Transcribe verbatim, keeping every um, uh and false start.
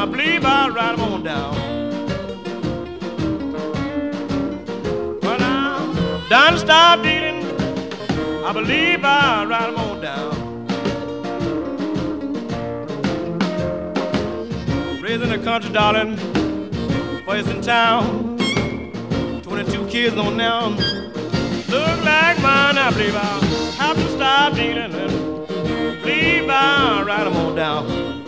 I believe I'll ride 'em on down. When I'm done stop dealing, I believe I'll ride 'em on down. Raised in the country, darling, first in town. twenty-two kids on now. Look like mine, I believe I'll have to stop dealing and believe I'll ride 'em on down.